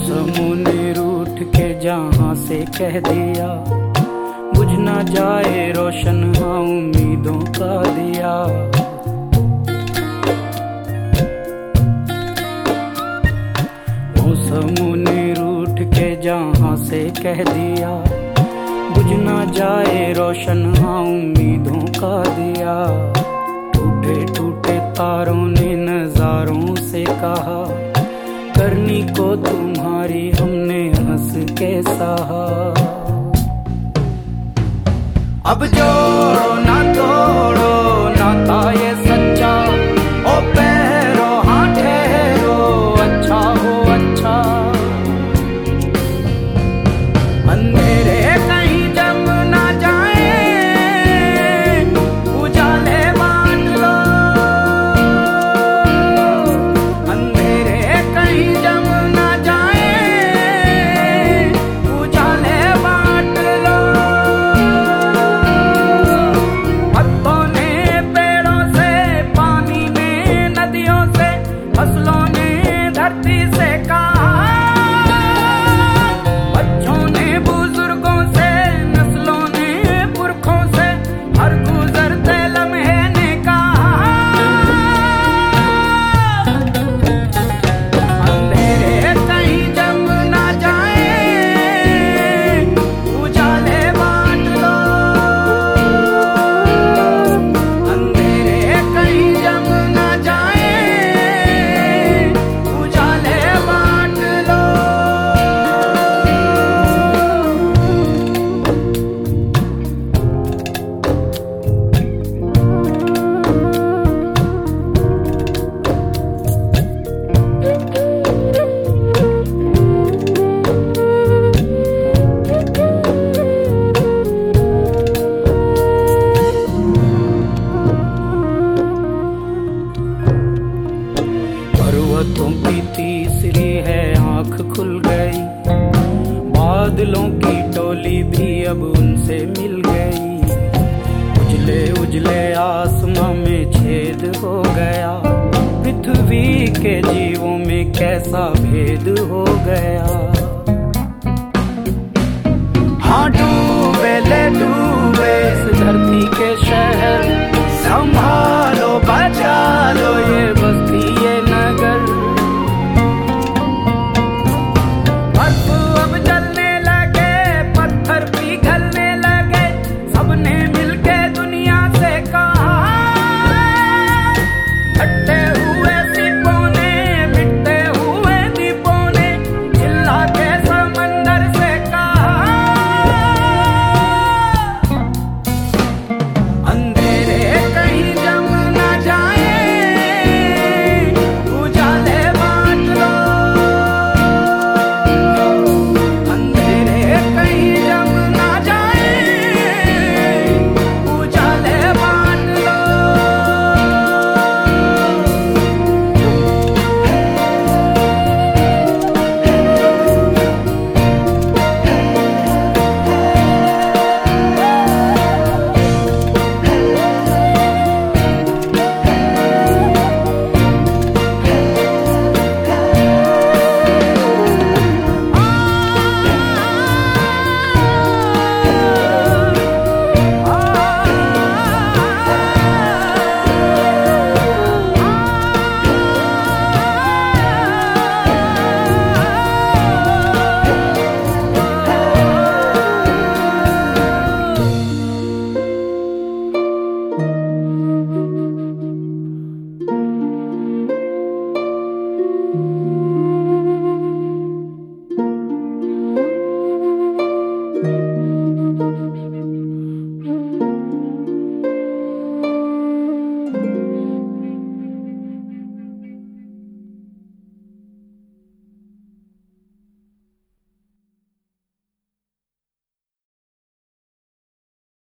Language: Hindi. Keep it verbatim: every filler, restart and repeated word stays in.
मौसमों ने रूठ के जहां से कह दिया, बुझ ना जाए रोशन हाँ उम्मीदों का दिया। मौसमों ने रूठ के जहां से कह दिया, बुझ ना जाए रोशन हाँ उम्मीदों का दिया। टूटे टूटे तारों ने नजारों से कहा, करनी को तुम्हारी हमने हंस के सहा। अब जोड़ो ना तोड़ो नाता ये सच्चा, ओ पैरो हाँ ठहरो अच्छा हो अच्छा। अंधेरे कहीं जम ना जाए, उजाले बांट लो। अंधेरे कहीं जम ना जाए, उजाले बांट लो। पत्तों ने पेड़ों से, पानी ने नदियों से, फसलों ने धरती से कहा। बच्चों ने बुजुर्गों से, नस्लों ने पुरखों से, हर गुजरते लम्हे ने कहा। अंधेरे कहीं जम ना जाए, उजाले बांट लो। अंधेरे कहीं जम ना जाए, उजाले बांट लो। पर्वतों की तीसरी है आंख खुल गई, बादलों की टोली भी अब उनसे मिल गई। उजले उजले आसमां में छेद हो गया, पृथ्वी के जीवों में कैसा भेद हो गया। हाँ डूबे ले डूबे इस धरती के शहर, संभाल